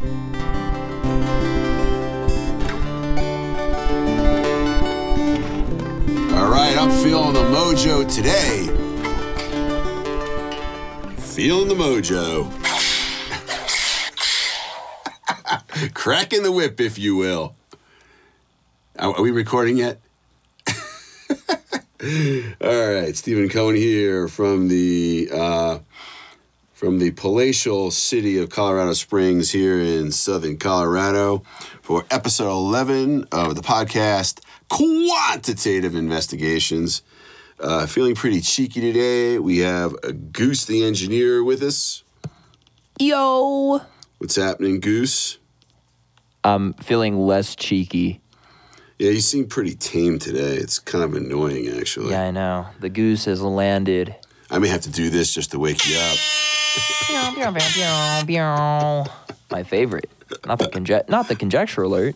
All right, I'm feeling the mojo today. Feeling the mojo. Cracking the whip, if you will. Are we recording yet? All right, Stephen Cohen here from the palatial city of Colorado Springs here in southern Colorado for episode 11 of the podcast Quantitative Investigations. Feeling pretty cheeky today. We have Goose the engineer with us. Yo! What's happening, Goose? I'm feeling less cheeky. Yeah, you seem pretty tame today. It's kind of annoying, actually. Yeah, I know. The goose has landed. I may have to do this just to wake you up. My favorite. Not the conjecture alert.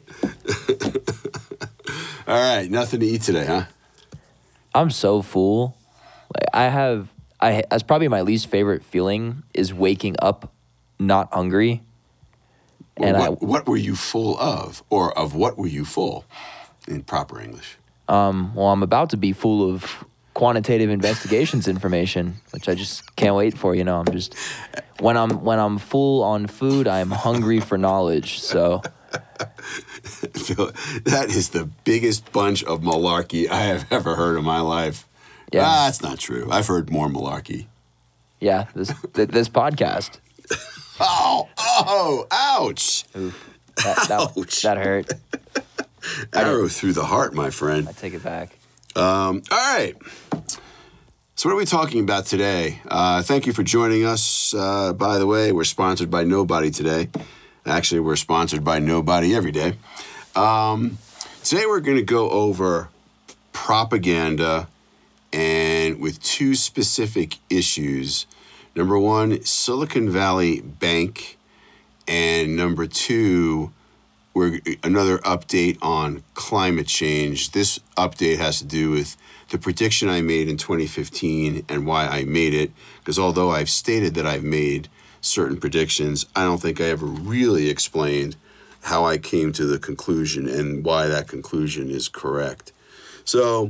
All right, nothing to eat today, huh? I'm so full. That's probably my least favorite feeling is waking up not hungry. Well, what were you full of? Or of what were you full in proper English? Well, I'm about to be full of quantitative investigations information, which I just can't wait for. I'm just when I'm full on food, I'm hungry for knowledge. So that is the biggest bunch of malarkey I have ever heard in my life. Yeah, that's not true. I've heard more malarkey. Yeah, this podcast. Oh, ouch. Oof. That hurt. Arrow through the heart, my friend. I take it back. All right. So what are we talking about today? Thank you for joining us. By the way, we're sponsored by nobody today. Actually, we're sponsored by nobody every day. Today we're going to go over propaganda and with two specific issues. Number one, Silicon Valley Bank, and number two, another update on climate change. This update has to do with the prediction I made in 2015 and why I made it, because although I've stated that I've made certain predictions, I don't think I ever really explained how I came to the conclusion and why that conclusion is correct. So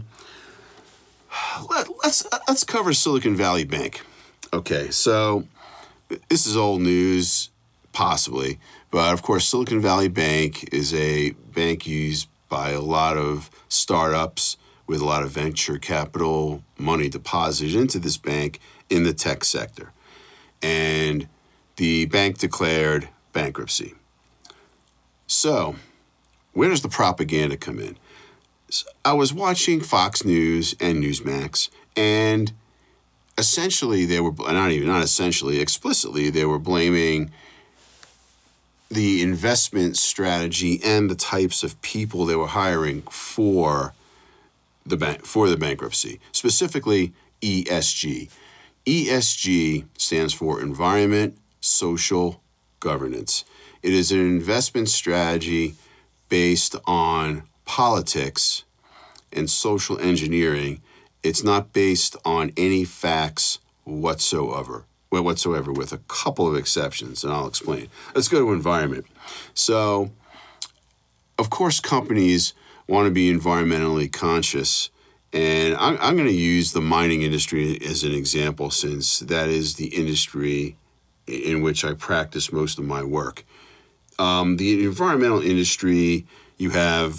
let's cover Silicon Valley Bank. Okay, so this is old news, possibly, but of course Silicon Valley Bank is a bank used by a lot of startups with a lot of venture capital money deposited into this bank in the tech sector. And the bank declared bankruptcy. So, where does the propaganda come in? I was watching Fox News and Newsmax, and essentially explicitly, they were blaming the investment strategy and the types of people they were hiring for the bankruptcy, specifically ESG. ESG stands for Environment, Social, Governance. It is an investment strategy based on politics and social engineering. It's not based on any facts whatsoever, with a couple of exceptions, and I'll explain. Let's go to environment. So, of course, companies want to be environmentally conscious, and I'm going to use the mining industry as an example, since that is the industry in which I practice most of my work. The environmental industry, the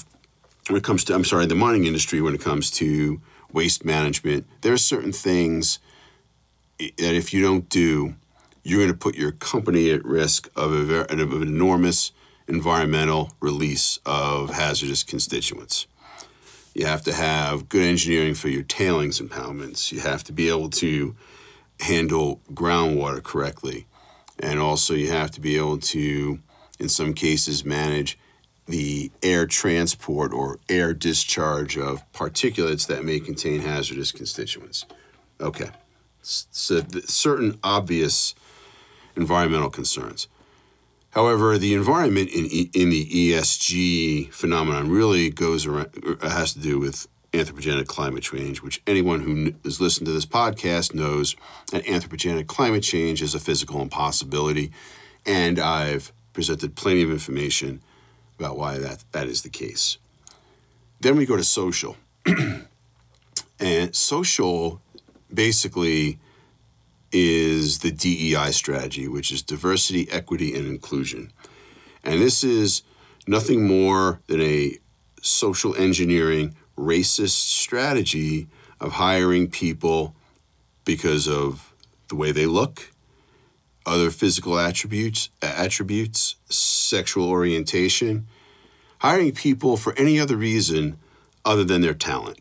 mining industry, when it comes to waste management, there are certain things that if you don't do, you're going to put your company at risk of an enormous environmental release of hazardous constituents. You have to have good engineering for your tailings impoundments. You have to be able to handle groundwater correctly. And also you have to be able to, in some cases, manage the air transport or air discharge of particulates that may contain hazardous constituents. Okay, so certain obvious environmental concerns. However, the environment in the ESG phenomenon really has to do with anthropogenic climate change, which anyone who has listened to this podcast knows that anthropogenic climate change is a physical impossibility. And I've presented plenty of information about why that is the case. Then we go to social. And social basically is the DEI strategy, which is diversity, equity, and inclusion. And this is nothing more than a social engineering racist strategy of hiring people because of the way they look, other physical attributes, sexual orientation, hiring people for any other reason other than their talent.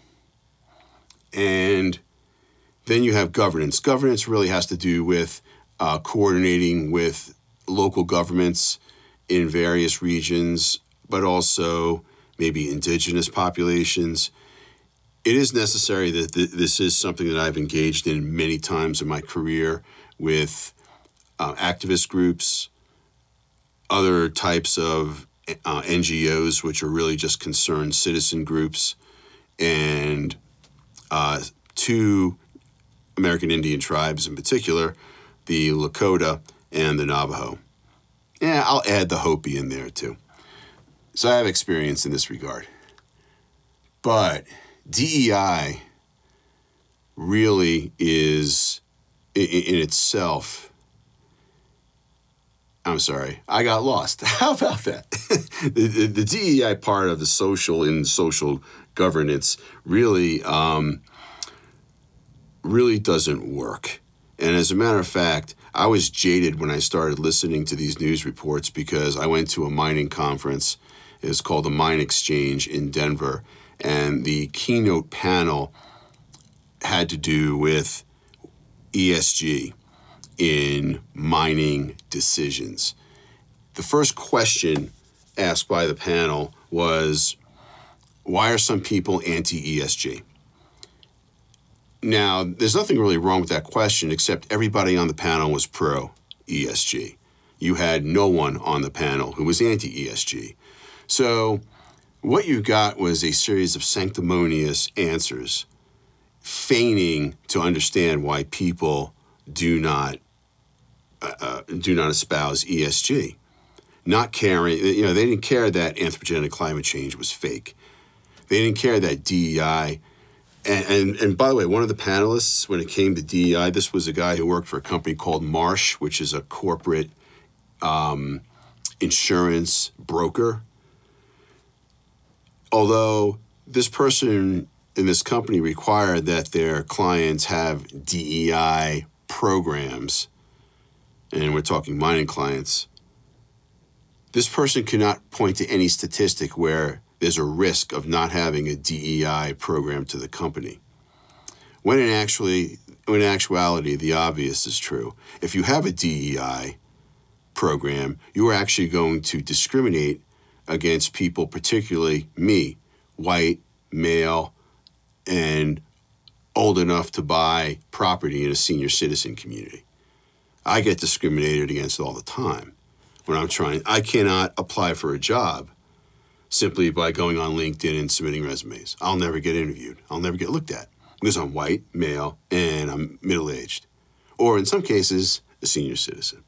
And then you have governance. Governance really has to do with coordinating with local governments in various regions, but also maybe indigenous populations. It is necessary that this is something that I've engaged in many times in my career with activist groups, other types of NGOs, which are really just concerned citizen groups, and two American Indian tribes in particular, the Lakota and the Navajo. Yeah, I'll add the Hopi in there too. So I have experience in this regard. But DEI really is, in itself, I'm sorry, I got lost. How about that? the DEI part of the social governance really doesn't work. And as a matter of fact, I was jaded when I started listening to these news reports because I went to a mining conference. It was called the Mine Exchange in Denver. And the keynote panel had to do with ESG in mining decisions. The first question asked by the panel was, why are some people anti-ESG? Now, there's nothing really wrong with that question, except everybody on the panel was pro-ESG. You had no one on the panel who was anti-ESG. So what you got was a series of sanctimonious answers, feigning to understand why people do not espouse ESG, not caring. They didn't care that anthropogenic climate change was fake. They didn't care that DEI. And by the way, one of the panelists, when it came to DEI, this was a guy who worked for a company called Marsh, which is a corporate insurance broker. Although this person in this company required that their clients have DEI programs, and we're talking mining clients, this person could not point to any statistic where there's a risk of not having a DEI program to the company. When in actuality, the obvious is true. If you have a DEI program, you are actually going to discriminate against people, particularly me, white, male, and old enough to buy property in a senior citizen community. I get discriminated against all the time when I cannot apply for a job simply by going on LinkedIn and submitting resumes. I'll never get interviewed. I'll never get looked at because I'm white, male, and I'm middle-aged. Or in some cases, a senior citizen.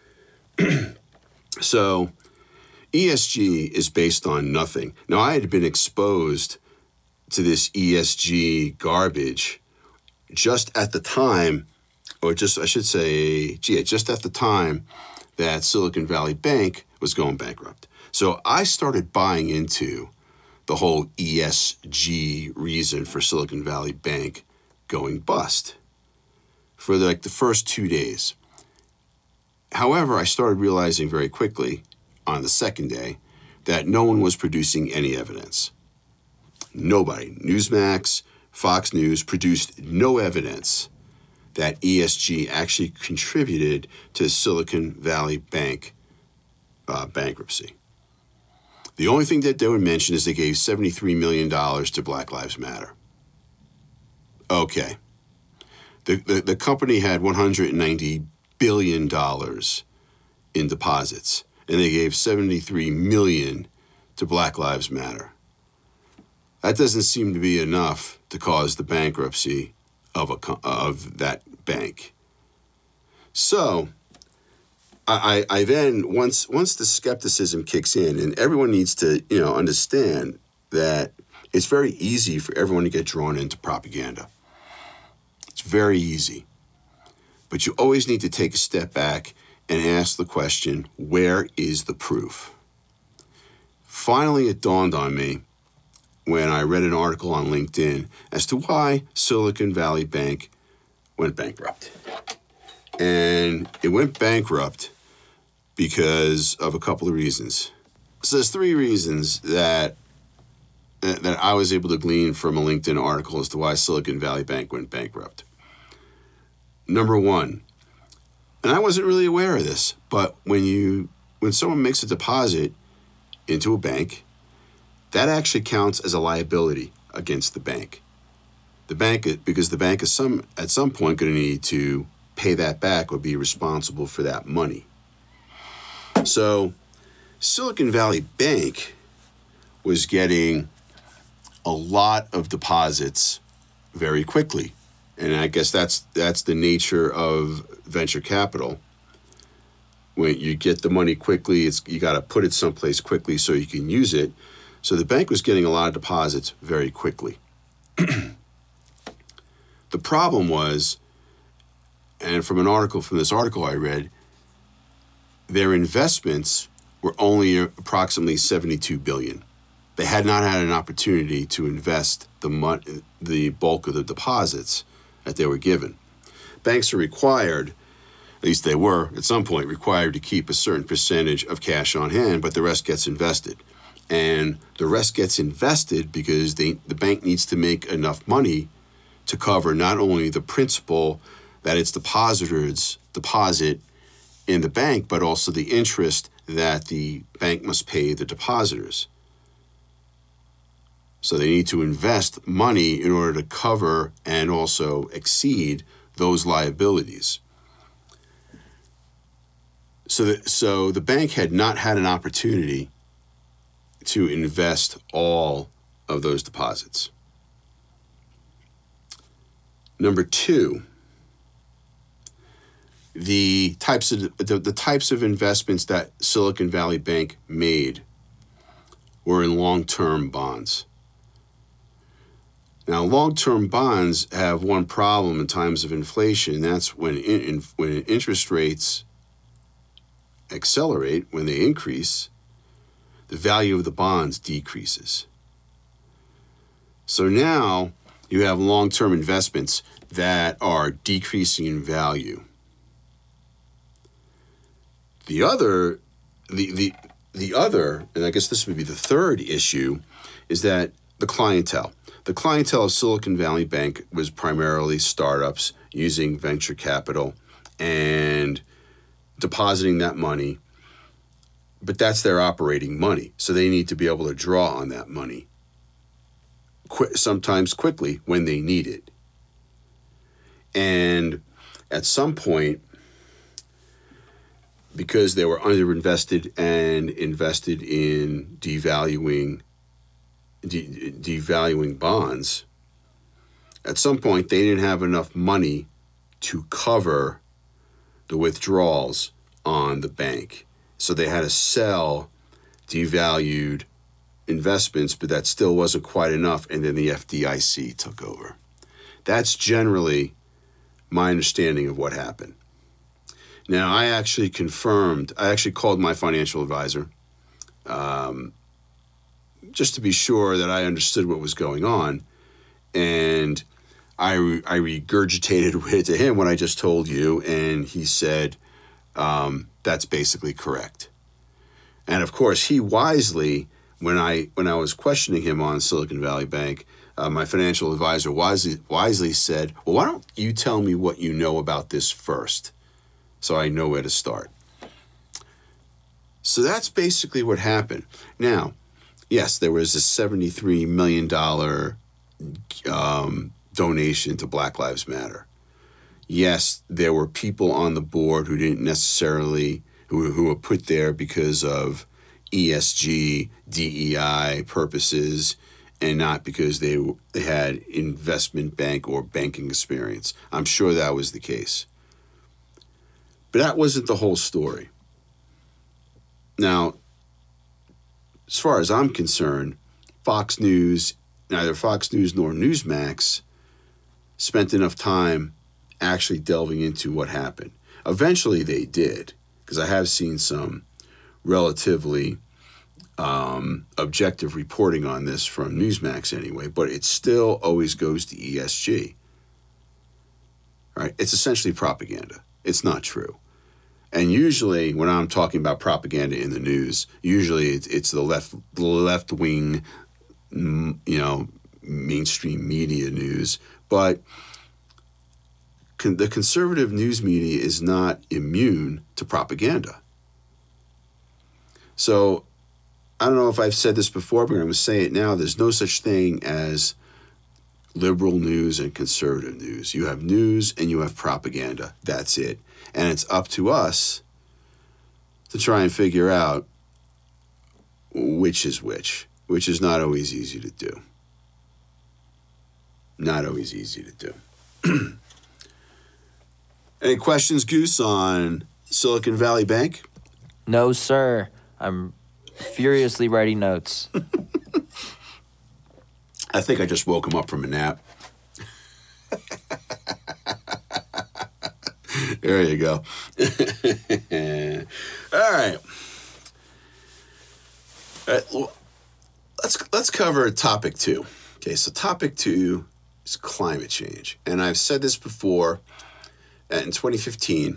So ESG is based on nothing. Now, I had been exposed to this ESG garbage just at the time, just at the time that Silicon Valley Bank was going bankrupt. So I started buying into the whole ESG reason for Silicon Valley Bank going bust for the first 2 days. However, I started realizing very quickly on the second day that no one was producing any evidence. Nobody, Newsmax, Fox News, produced no evidence that ESG actually contributed to Silicon Valley Bank bankruptcy. The only thing that they would mention is they gave $73 million to Black Lives Matter. Okay. The company had $190 billion in deposits, and they gave $73 million to Black Lives Matter. That doesn't seem to be enough to cause the bankruptcy of that bank. So I then once the skepticism kicks in, and everyone needs to understand that it's very easy for everyone to get drawn into propaganda. It's very easy, but you always need to take a step back and ask the question: where is the proof? Finally, it dawned on me when I read an article on LinkedIn as to why Silicon Valley Bank went bankrupt. And it went bankrupt because of a couple of reasons. So there's three reasons that I was able to glean from a LinkedIn article as to why Silicon Valley Bank went bankrupt. Number one, and I wasn't really aware of this, but when someone makes a deposit into a bank, that actually counts as a liability against the bank. Because the bank is at some point going to need to pay that back or be responsible for that money. So Silicon Valley Bank was getting a lot of deposits very quickly. And I guess that's the nature of venture capital. When you get the money quickly, you got to put it someplace quickly so you can use it. So the bank was getting a lot of deposits very quickly. The problem was, and from this article I read, their investments were only approximately $72 billion. They had not had an opportunity to invest the bulk of the deposits that they were given. Banks are required, at least they were at some point, required to keep a certain percentage of cash on hand, but the rest gets invested. And the rest gets invested because the bank needs to make enough money to cover not only the principal that its depositors deposit in the bank, but also the interest that the bank must pay the depositors. So they need to invest money in order to cover and also exceed those liabilities. So the bank had not had an opportunity to invest all of those deposits. Number two, the types of investments that Silicon Valley Bank made were in long-term bonds. Now, long-term bonds have one problem in times of inflation. That's when interest rates accelerate, when they increase, the value of the bonds decreases. So now you have long-term investments that are decreasing in value. The other, and I guess this would be the third issue, is that the clientele. The clientele of Silicon Valley Bank was primarily startups using venture capital and depositing that money, but that's their operating money, so they need to be able to draw on that money, sometimes quickly when they need it. And at some point, because they were underinvested and invested in devaluing bonds, at some point they didn't have enough money to cover the withdrawals on the bank. So they had to sell devalued investments, but that still wasn't quite enough, and then the FDIC took over. That's generally my understanding of what happened. Now, I actually called my financial advisor just to be sure that I understood what was going on. And I regurgitated it to him what I just told you, and he said, that's basically correct. And of course, he wisely, when I was questioning him on Silicon Valley Bank, my financial advisor wisely said, well, why don't you tell me what you know about this first, so I know where to start. So that's basically what happened. Now, yes, there was a $73 million donation to Black Lives Matter. Yes, there were people on the board who didn't necessarily, who were put there because of ESG, DEI purposes, and not because they had investment bank or banking experience. I'm sure that was the case. But that wasn't the whole story. Now, as far as I'm concerned, Fox News, neither Fox News nor Newsmax spent enough time actually delving into what happened. Eventually they did, because I have seen some relatively objective reporting on this from Newsmax anyway, but it still always goes to ESG. Right? It's essentially propaganda. It's not true. And usually when I'm talking about propaganda in the news, usually it's the left wing, mainstream media news. But the conservative news media is not immune to propaganda. So I don't know if I've said this before, but I'm going to say it now. There's no such thing as liberal news and conservative news. You have news and you have propaganda. That's it. And it's up to us to try and figure out which is which is not always easy to do. Not always easy to do. Any questions, Goose, on Silicon Valley Bank? No, sir. I'm furiously writing notes. I think I just woke him up from a nap. There you go. All right. Well, let's cover topic 2. Okay, so topic 2 is climate change. And I've said this before. In 2015,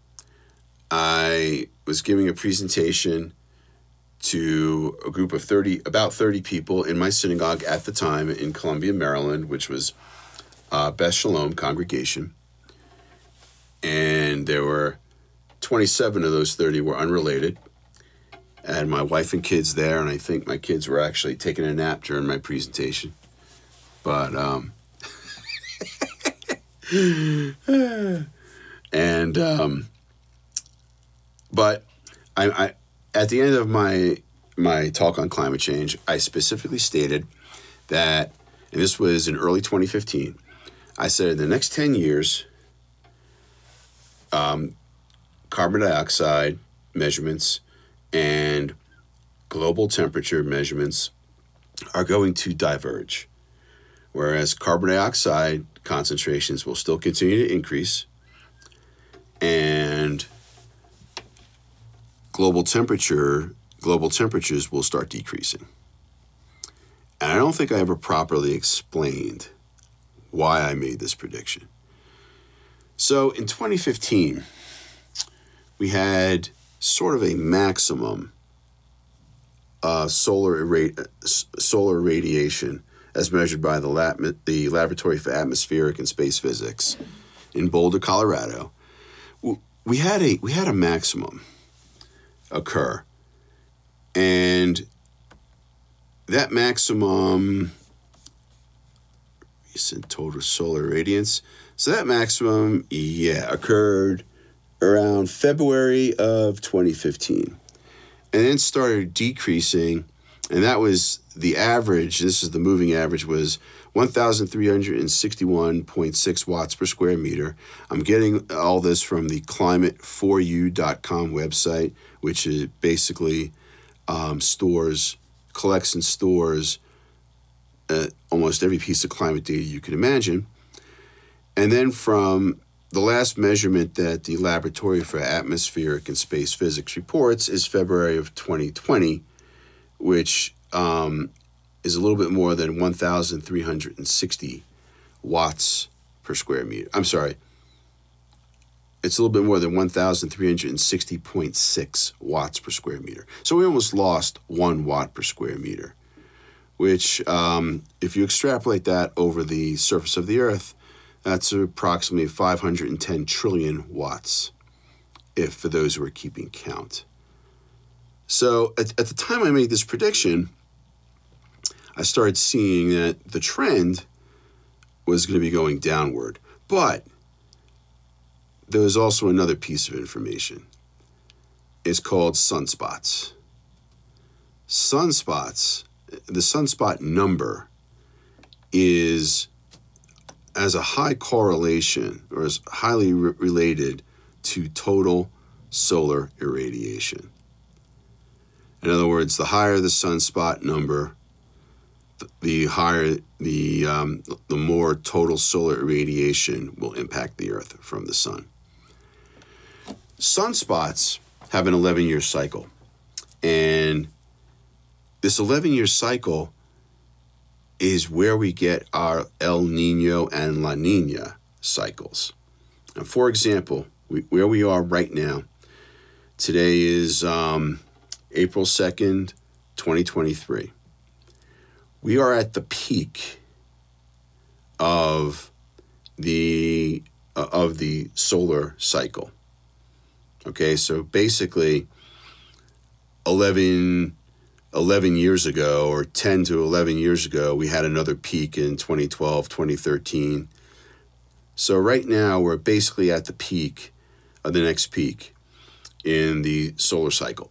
I was giving a presentation to a group of about 30 people in my synagogue at the time in Columbia, Maryland, which was Beth Shalom congregation. And there were 27 of those 30 were unrelated. I had my wife and kids there, and I think my kids were actually taking a nap during my presentation. But, but I at the end of my talk on climate change, I specifically stated that, and this was in early 2015, I said in the next 10 years, carbon dioxide measurements and global temperature measurements are going to diverge, whereas carbon dioxide concentrations will still continue to increase and global temperatures will start decreasing. And I don't think I ever properly explained why I made this prediction. So in 2015, we had sort of a maximum solar radiation as measured by the Laboratory for Atmospheric and Space Physics in Boulder, Colorado. We had a maximum occur, and that maximum, you said total solar radiance. So that maximum, occurred around February of 2015, and then started decreasing, and that was the average. This is the moving average, was 1,361.6 watts per square meter. I'm getting all this from the climateforyou.com website, which is basically collects and stores almost every piece of climate data you can imagine. And then from the last measurement that the Laboratory for Atmospheric and Space Physics reports is February of 2020, which is a little bit more than 1,360 watts per square meter. I'm sorry. It's a little bit more than 1,360.6 watts per square meter. So we almost lost 1 watt per square meter, which if you extrapolate that over the surface of the Earth, that's approximately 510 trillion watts, for those who are keeping count. So at the time I made this prediction, I started seeing that the trend was going to be going downward. But there was also another piece of information. It's called sunspots. Sunspots, the sunspot number has a high correlation, or is highly related to total solar irradiation. In other words, the higher the sunspot number, the higher the more total solar irradiation will impact the Earth from the sun. Sunspots have an 11-year cycle, and this 11-year cycle is where we get our El Nino and La Nina cycles. Now, for example, where we are right now, today is April 2nd, 2023. We are at the peak of the solar cycle. Okay, so basically 11 years ago, or 10 to 11 years ago, we had another peak in 2012, 2013. So right now we're basically at the peak of the next peak in the solar cycle.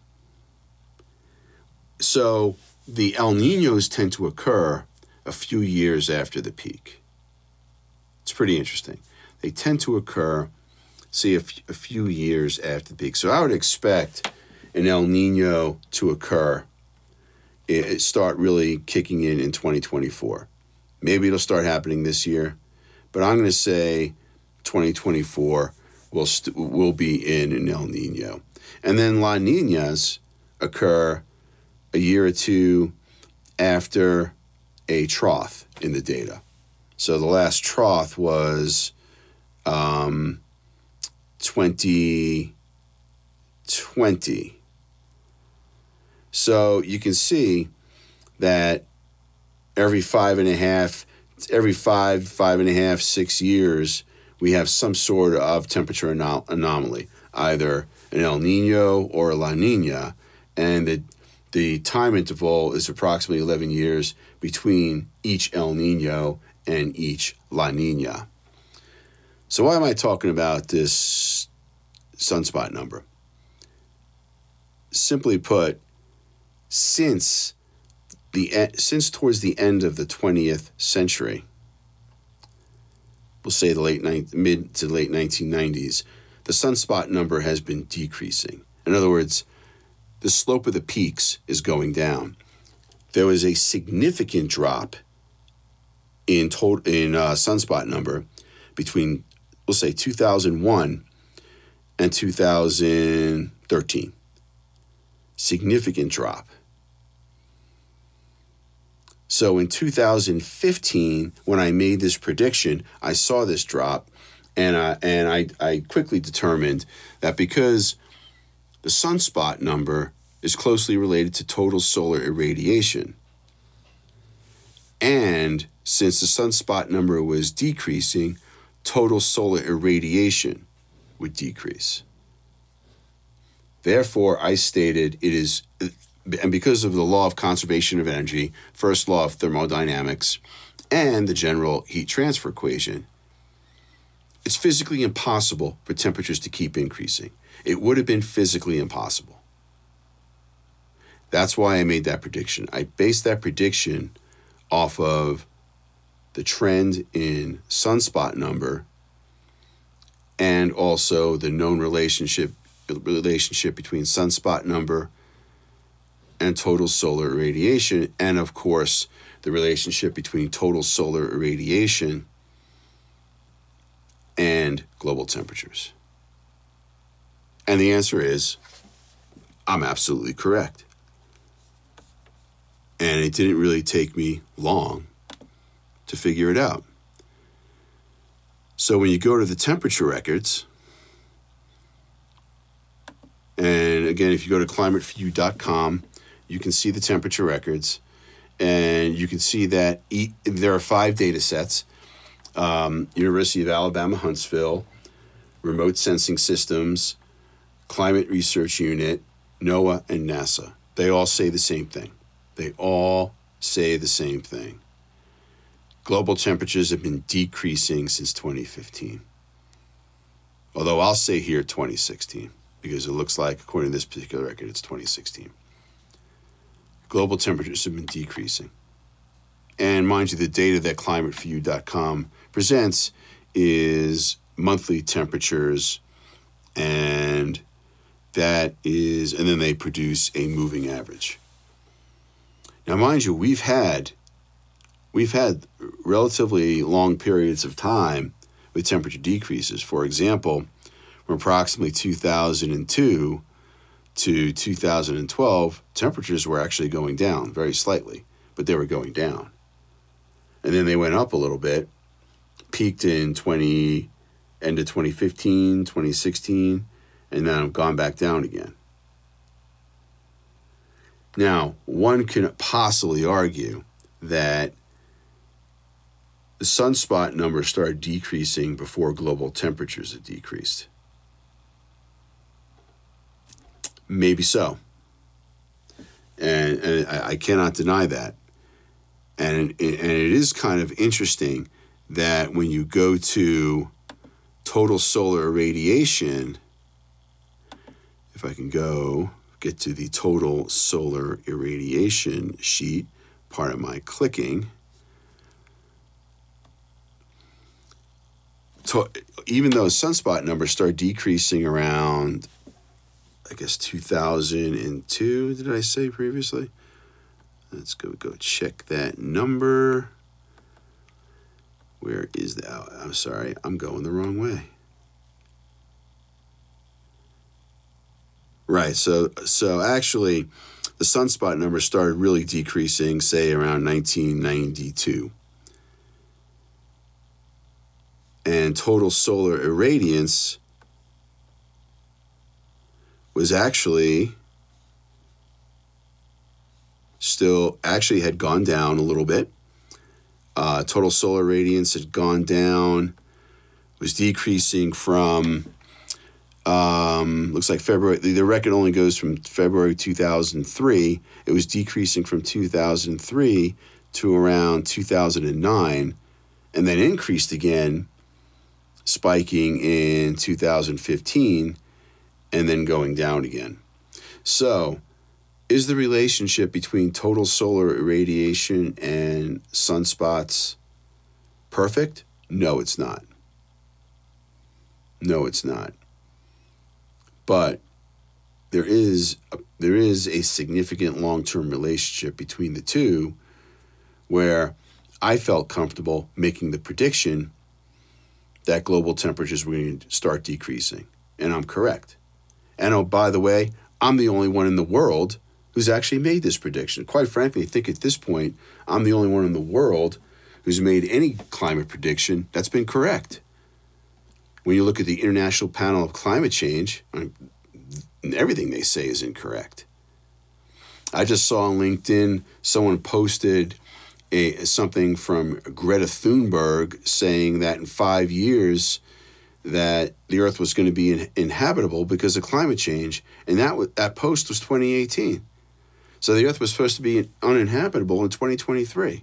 So the El Ninos tend to occur a few years after the peak. It's pretty interesting. They tend to occur, say, a few years after the peak. So I would expect an El Nino to occur, it start really kicking in 2024. Maybe it'll start happening this year, but I'm going to say 2024 will be in an El Nino. And then La Ninas occur a year or two after a trough in the data. So the last trough was 2020. So you can see that every 5.5, 6 years, we have some sort of temperature anomaly, either an El Nino or a La Nina, and the time interval is approximately 11 years between each El Nino and each La Nina. So why am I talking about this sunspot number? Simply put, since towards the end of the 20th century, we'll say the mid to late 1990s, the sunspot number has been decreasing. In other words, the slope of the peaks is going down. There was a significant drop in sunspot number between, we'll say, 2001 and 2013. Significant drop. So in 2015, when I made this prediction, I saw this drop, and I quickly determined that because the sunspot number is closely related to total solar irradiation, and since the sunspot number was decreasing, total solar irradiation would decrease. Therefore, I stated it is, and because of the law of conservation of energy, first law of thermodynamics, and the general heat transfer equation, it's physically impossible for temperatures to keep increasing. It would have been physically impossible. That's why I made that prediction. I based that prediction off of the trend in sunspot number and also the known relationship between sunspot number and total solar irradiation, and of course the relationship between total solar irradiation and global temperatures. And the answer is, I'm absolutely correct. And it didn't really take me long to figure it out. So when you go to the temperature records, and again, if you go to climateview.com, you can see the temperature records, and you can see that there are 5 data sets. University of Alabama, Huntsville, Remote Sensing Systems, Climate Research Unit, NOAA, and NASA. They all say the same thing. Global temperatures have been decreasing since 2015. Although I'll say here 2016, because it looks like, according to this particular record, it's 2016. Global temperatures have been decreasing. And mind you, the data that climateview.com presents is monthly temperatures, and and then they produce a moving average. Now, mind you, we've had relatively long periods of time with temperature decreases. For example, from approximately 2002 to 2012, temperatures were actually going down very slightly, but they were going down. And then they went up a little bit, peaked in end of 2015, 2016, and now gone back down again. Now, one can possibly argue that the sunspot numbers started decreasing before global temperatures had decreased. Maybe so. And I cannot deny that. And it is kind of interesting that when you go to total solar irradiation, if I can get to the total solar irradiation sheet, part of my clicking, even though sunspot numbers start decreasing around, I guess, 2002, did I say previously? Let's go check that number. Where is that? Oh, I'm sorry, I'm going the wrong way. Right, so actually, the sunspot numbers started really decreasing, say, around 1992. And total solar irradiance was actually had gone down a little bit. Total solar radiance had gone down, was decreasing from, looks like February, the record only goes from February 2003. It was decreasing from 2003 to around 2009, and then increased again, spiking in 2015, and then going down again. So, is the relationship between total solar irradiation and sunspots perfect? No, it's not. No, it's not. But there is a significant long-term relationship between the two, where I felt comfortable making the prediction that global temperatures were going to start decreasing. And I'm correct. And oh, by the way, I'm the only one in the world who's actually made this prediction. Quite frankly, I think at this point, I'm the only one in the world who's made any climate prediction that's been correct. When you look at the International Panel of Climate Change, everything they say is incorrect. I just saw on LinkedIn someone posted something from Greta Thunberg saying that in 5 years that the Earth was going to be inhabitable because of climate change, and that post was 2018. So the Earth was supposed to be uninhabitable in 2023.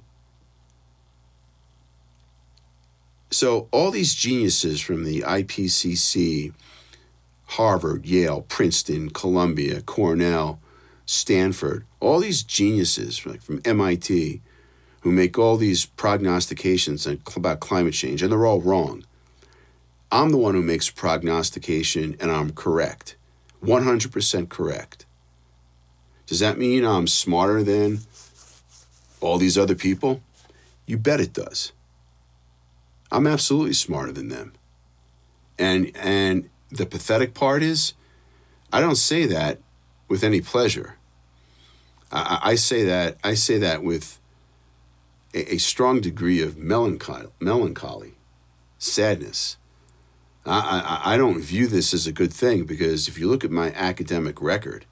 So all these geniuses from the IPCC, Harvard, Yale, Princeton, Columbia, Cornell, Stanford, all these geniuses like from MIT who make all these prognostications about climate change, and they're all wrong. I'm the one who makes a prognostication, and I'm correct, 100% correct. Does that mean I'm smarter than all these other people? You bet it does. I'm absolutely smarter than them. And the pathetic part is, I don't say that with any pleasure. I say that with a strong degree of melancholy, sadness. I don't view this as a good thing, because if you look at my academic record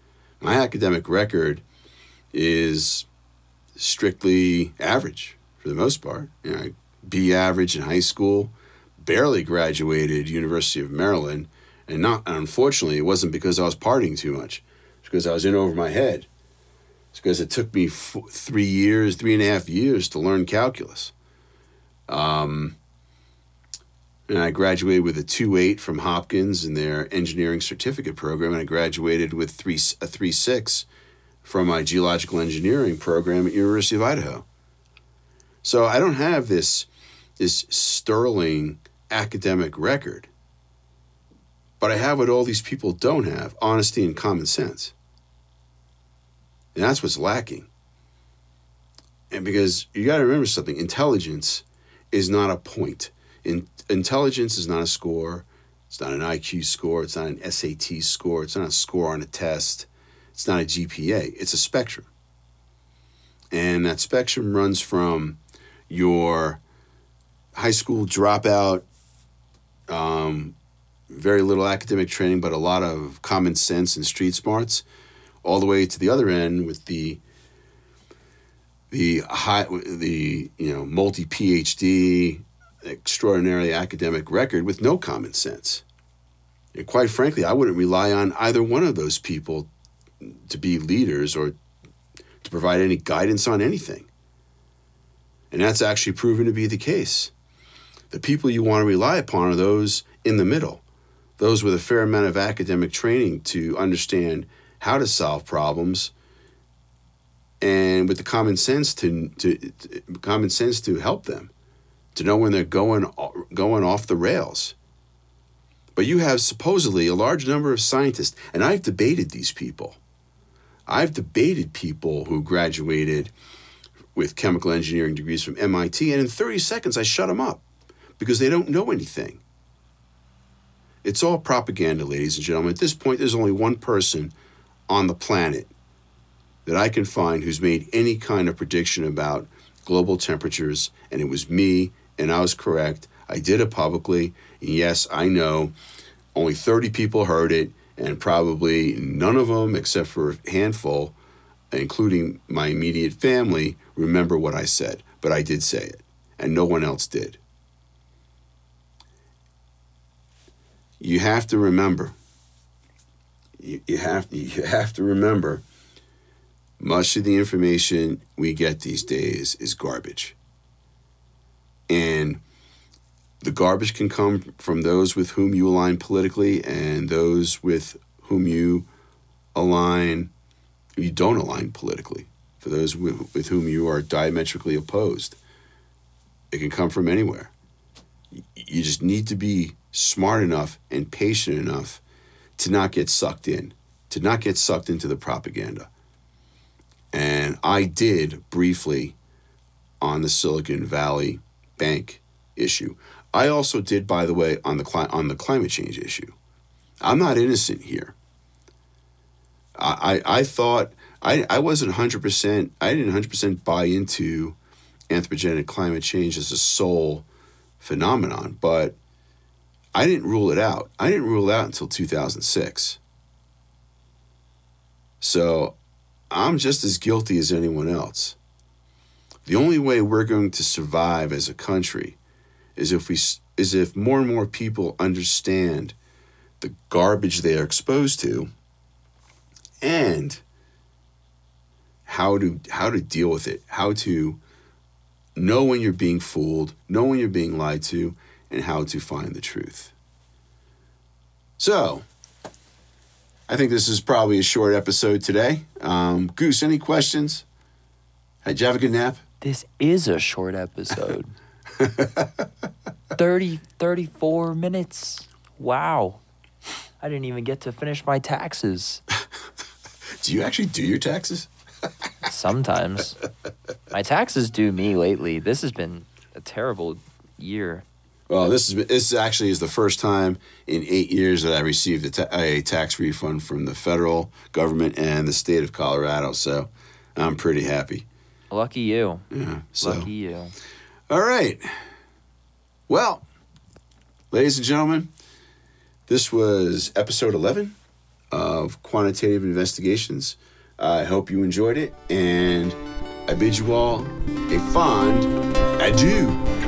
is strictly average for the most part. I B average in high school, barely graduated University of Maryland, and unfortunately, it wasn't because I was partying too much. It's because I was in over my head. It's because it took me 3.5 years to learn calculus. And I graduated with a 2.8 from Hopkins in their engineering certificate program, and I graduated with a 3.6 from my geological engineering program at University of Idaho. So I don't have this sterling academic record, But I have what all these people don't have, honesty and common sense. And that's what's lacking. And because you got to remember something, intelligence is not a point. Intelligence is not a score. It's not an IQ score. It's not an SAT score. It's not a score on a test. It's not a GPA. It's a spectrum. And that spectrum runs from your high school dropout, very little academic training, but a lot of common sense and street smarts, all the way to the other end with the multi PhD, extraordinarily academic record with no common sense. And quite frankly, I wouldn't rely on either one of those people to be leaders or to provide any guidance on anything. And that's actually proven to be the case. The people you want to rely upon are those in the middle, those with a fair amount of academic training to understand how to solve problems, and with the common sense to help them, to know when they're going off the rails. But you have supposedly a large number of scientists, and I've debated these people. I've debated people who graduated with chemical engineering degrees from MIT, and in 30 seconds I shut them up because they don't know anything. It's all propaganda, ladies and gentlemen. At this point, there's only one person on the planet that I can find who's made any kind of prediction about global temperatures, and it was me, and I was correct. I did it publicly, and yes, I know only 30 people heard it, and probably none of them, except for a handful, including my immediate family, remember what I said. But I did say it, and no one else did. You have to remember, you have to remember, much of the information we get these days is garbage. And the garbage can come from those with whom you align politically and those with whom you don't align politically, for those with whom you are diametrically opposed. It can come from anywhere. You just need to be smart enough and patient enough to not get sucked into the propaganda. And I did briefly on the Silicon Valley Bank issue. I also did, by the way, on the climate change issue. I'm not innocent here. I thought I wasn't 100%. I didn't 100% buy into anthropogenic climate change as a sole phenomenon, but I didn't rule it out. I didn't rule it out until 2006. So I'm just as guilty as anyone else. The only way we're going to survive as a country is if more and more people understand the garbage they are exposed to and how to deal with it, how to know when you're being fooled, know when you're being lied to, and how to find the truth. So, I think this is probably a short episode today. Goose, any questions? Did you have a good nap? This is a short episode. 34 minutes. Wow. I didn't even get to finish my taxes. Do you actually do your taxes? Sometimes. My taxes do me lately. This has been a terrible year. Well, this actually is the first time in 8 years that I received a tax refund from the federal government and the state of Colorado, so I'm pretty happy. Lucky you. Yeah. Lucky you. All right. Well, ladies and gentlemen, this was episode 11 of Quantitative Investigations. I hope you enjoyed it, and I bid you all a fond adieu.